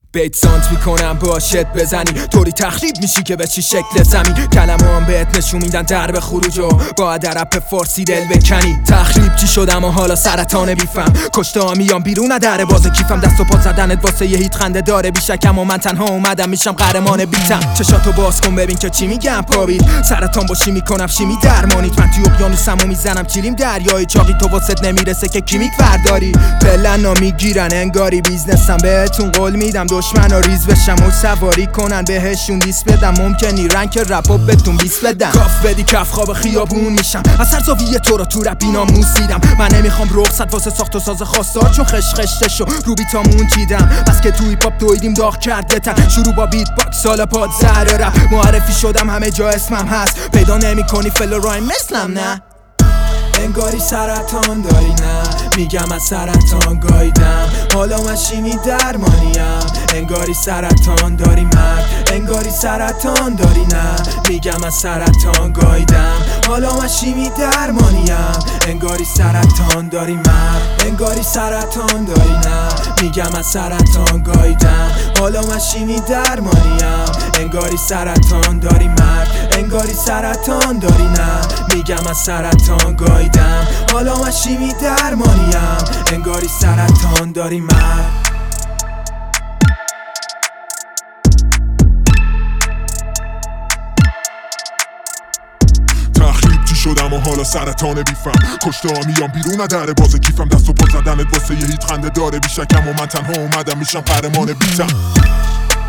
بیت سانت میکنم باشت بزنی طوری تخریب میشی که بچی شکل زمین کلمه‌ام بهت نشون میدن درب خروج و باید در رپ فارسی دل بکنی تخریب چی شدم و حالا سرطان بیفم کشته میام بیرون در باز کیفم دست و پا زدنت واسه یه هیت خنده داره بیشکم و من تنها اومدم میشم قهرمان بیتم چشاتو باز کن ببین که چی میگم پابیل سرطان باشی میکنم شیمی درمانیت من توی اقیانوسمو میزنم چیلیم دریای چاقی تو واسط نمیرسه که کیمیک ورداری پلنا میگیرن انگاری بیزنسم بهتون قول میدم دشمن و ریز بشم و سواری کنن بهشون دیس بدم ممکنی رنگ رپو بهتون بیس بدم کاف بدی کف خواب خیابون میشم از هر زاویه تو رو تو رپ ناموسیدم من نمیخوام رخصت واسه ساخت و ساز خواستار چون خش خشتشو رو بیتامون چیدم بس که توی پاپ دویدیم داغ کرده تن شروع با بیت باکس سال پاد زهر رپ معرفی شدم همه جا اسمم هست پیدا نمی کنی فل و رایم مثلم نه انگاری سرطان داری نه میگم از سرطان گایدم حالا من شیمی درمانیم انگاری سرطان داری مرد انگاری سرطان داری نه میگم از سرطان گایدم حالا من شیمی درمانیم انگاری سرطان داری مرد انگاری سرطان داری نه میگم از سرطان گایدم حالا من شیمی درمانیم انگاری سرطان داری مرد انگاری سرطان داری نه میگم از سرطان گایدم حالا من شیمی درمانیم انگاری سرطان داری مرد شدم و حالا سرطان بیفم کشته میام بیرون در باز کیفم دست و پا زدنت واسه یه هیت خنده داره بیشکم و من تنها اومدم میشم قهرمان بیتم